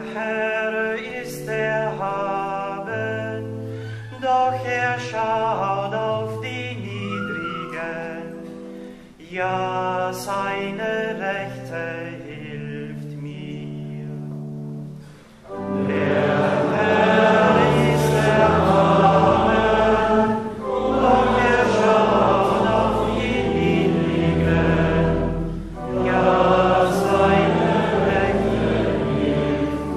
Herr ist erhaben, doch er schaut auf die Niedrigen. Ja, seine Rechte hilft mir. Der Herr ist erhaben, doch er schaut auf die Niedrigen. Ja, seine Rechte hilft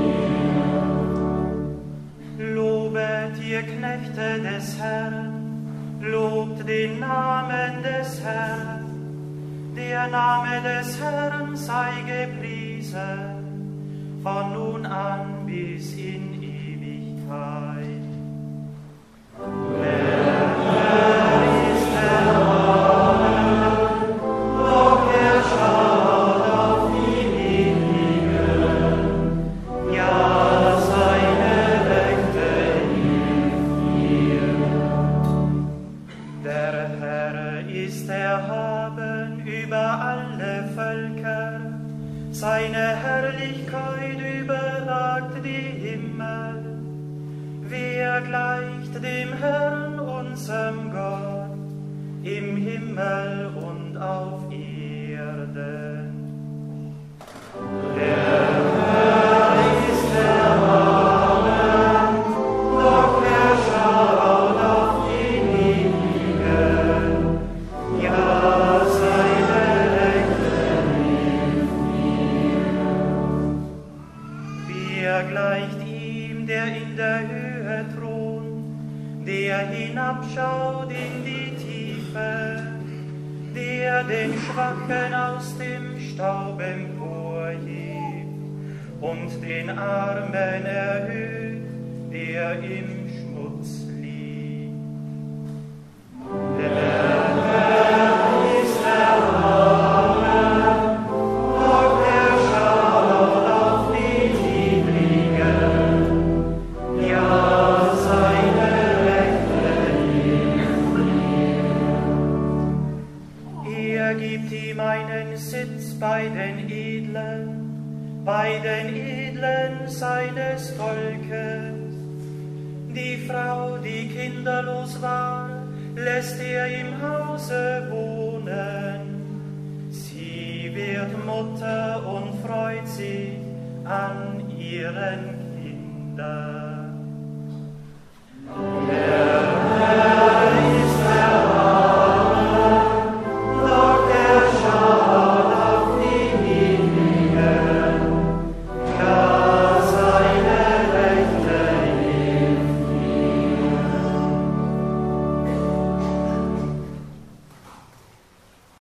mir. Lobet ihr Knechte des Herrn, lobt den Namen des Herrn. Der Name des Herrn sei gepriesen, von nun an bis in Ewigkeit. Der Herr ist erhaben, doch er schaut auf die Niedrigen. Ja, seine Rechte hilft mir. Der Herr ist erhaben über alle Völker, seine Herrlichkeit überragt die Himmel. Wer gleicht dem Herrn, unserem Gott, im Himmel und auf Erden? Der Herr ist erhaben, doch er schaut auf die Niedrigen. Ja, seine Rechte hilft mir. Wer gleicht ihm, der in der Höhe thront, der hinabschaut in die Tiefe, der den Schwachen aus dem Staub emporhebt und den Armen erhöht, der im Schmutz liegt. Der Herr ist erhaben, doch er schaut auf die Niedrigen. Ja, seine Rechte hilft mir. Er gibt ihm einen Sitz bei den Edlen seines Volkes. Die Frau, die kinderlos war, lässt er im Hause wohnen. Sie wird Mutter und freut sich an ihren Kindern.